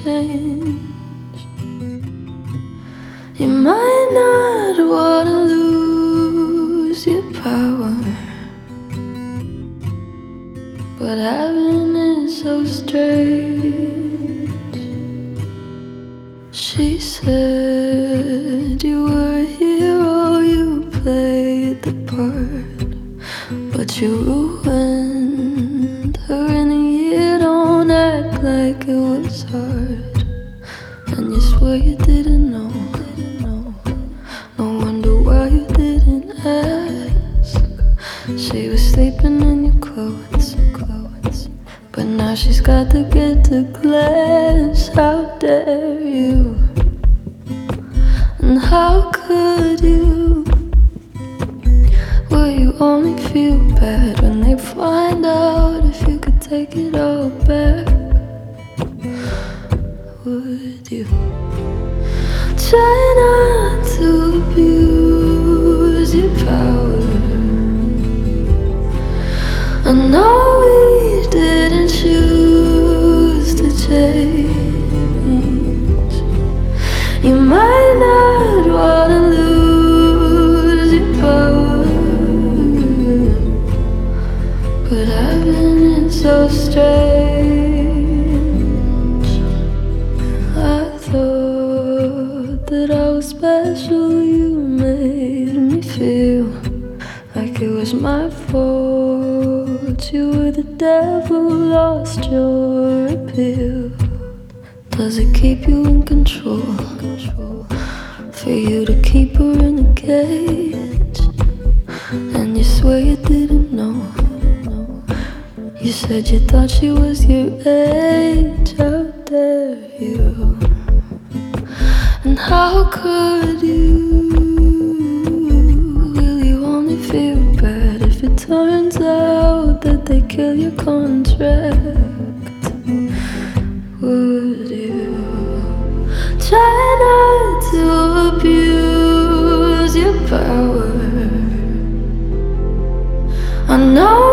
change. You might not wanna lose your power, but having it so strange. She said you were a hero, you played the part, but you ruined her in a year. Don't act like it was hard, and you swear you didn't know. No wonder why you didn't ask. She was sleeping in your clothes, but now she's got to get to class. How dare you? And how could you? Will you only feel bad when they find out if you could take it all back? Would you try not to abuse your power? I know we didn't choose to change. You might not wanna lose your power, but having it so strange. I thought that I was special. You made me feel like it was my fault. You were the devil, lost your appeal. Does it keep you in control? For you to keep her in a cage, and you swear you didn't know. You said you thought she was your age. How dare you? And how could you? Will you only feel bad if it turns out that they kill your contract? Would you try not to abuse your power? I know